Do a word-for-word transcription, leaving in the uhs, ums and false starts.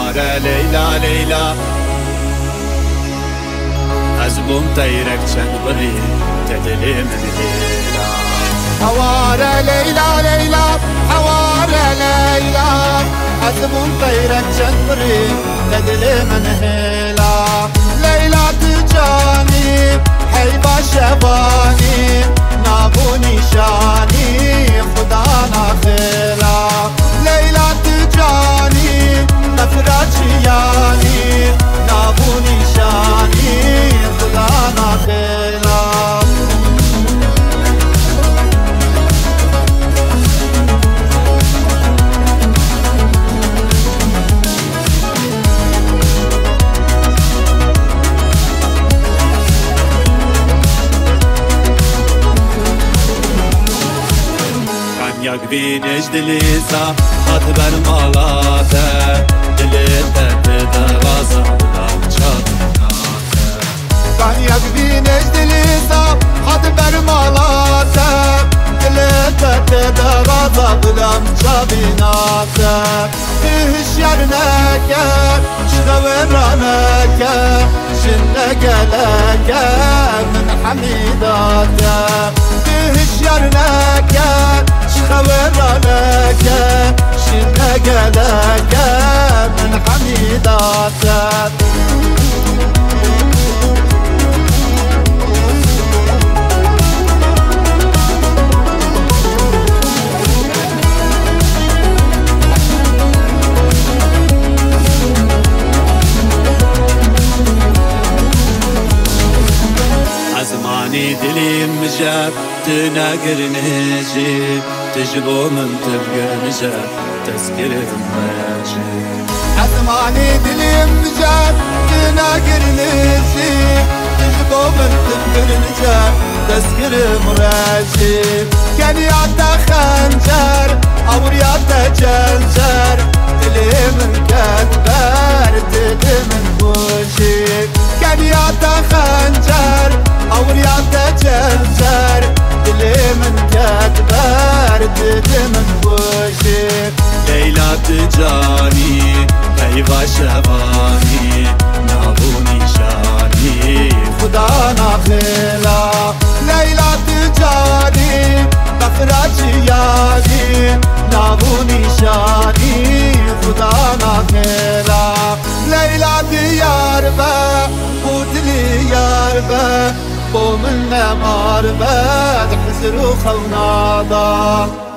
حواره لیلا لیلا از بوم طیرک چند بری تدلی من هیلا حواره لیلا لیلا حواره لیلا از بوم طیرک چند بری تدلی من هیلا لیلا تجانی حیبا شبانی نابو نشانی خدا نخیلا لیلا تجانی نفرچیانی نابو نشانی خدا نخیلا یک بینش دلیزا حد بر مالاته دلیته تدرازا بلام چابیناته کن یک بینش دلیزا حد بر مالاته دلیته تدرازا بلام چابیناته هشیار نکر شغورانکر شنگلکر من حمیداته هشیار نکر خبرانك شنك لك من حميداتك أزماني دلي مجاب تناقر نجيب تجبو من تبقى نجاب تذكر مراجي أزماني دلي مجاب تناقر نجيب تجبو من تبقى نجاب تذكر مراجي كان يعطى خنجر أو رياضة جنجر دلي من كتبر دلي من بوشي كان يعطى خنجر أو رياضة جنجر دلي من كتبر دلي من بوشي ليلى تجاني هيبا شباني نابو نشاني خدا نخيلا ليلى تجاني نفراتي يادي نابو نشاني خدا نخيلا ليلى ديار با بودلي يار با بو من مار با حزر خونا